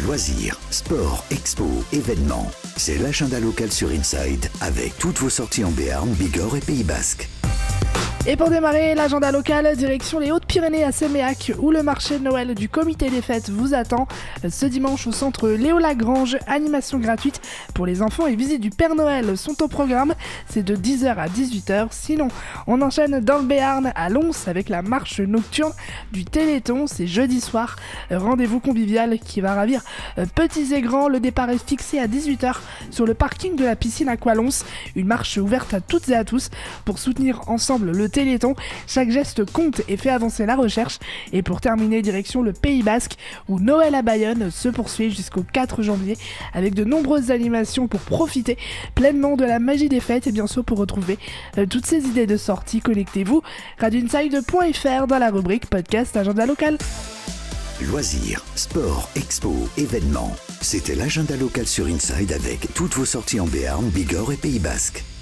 Loisirs, sport, expo, événements. C'est l'agenda local sur Inside avec toutes vos sorties en Béarn, Bigorre et Pays Basque. Et pour démarrer l'agenda local, direction les Hautes-Pyrénées à Séméac, où le marché de Noël du comité des fêtes vous attend. Ce dimanche au centre Léo Lagrange, animation gratuite pour les enfants et visite du Père Noël sont au programme. C'est de 10h à 18h. Sinon, on enchaîne dans le Béarn à Lons avec la marche nocturne du Téléthon. C'est jeudi soir. Rendez-vous convivial qui va ravir petits et grands. Le départ est fixé à 18h sur le parking de la piscine Aqualons. Une marche ouverte à toutes et à tous pour soutenir ensemble le Téléthon. Chaque geste compte et fait avancer la recherche. Et pour terminer, direction le Pays Basque où Noël à Bayonne se poursuit jusqu'au 4 janvier avec de nombreuses animations pour profiter pleinement de la magie des fêtes. Et bien sûr, pour retrouver toutes ces idées de sortie, connectez-vous radioinside.fr dans la rubrique podcast agenda local. Loisirs, sport, expo, événements. C'était l'agenda local sur Inside avec toutes vos sorties en Béarn, Bigorre et Pays Basque.